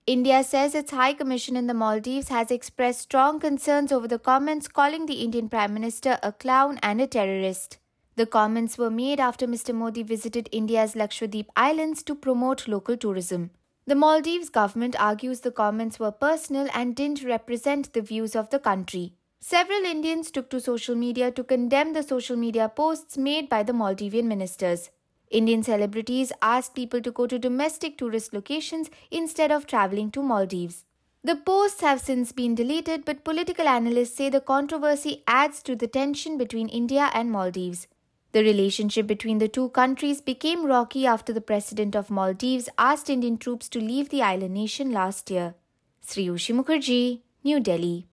India says its High Commission in the Maldives has expressed strong concerns over the comments calling the Indian Prime Minister a clown and a terrorist. The comments were made after Mr. Modi visited India's Lakshadweep Islands to promote local tourism. The Maldives government argues the comments were personal and didn't represent the views of the country. Several Indians took to social media to condemn the social media posts made by the Maldivian ministers. Indian celebrities asked people to go to domestic tourist locations instead of traveling to Maldives. The posts have since been deleted, but political analysts say the controversy adds to the tension between India and Maldives. The relationship between the two countries became rocky after the president of Maldives asked Indian troops to leave the island nation last year. Sriyushi Mukherjee, New Delhi.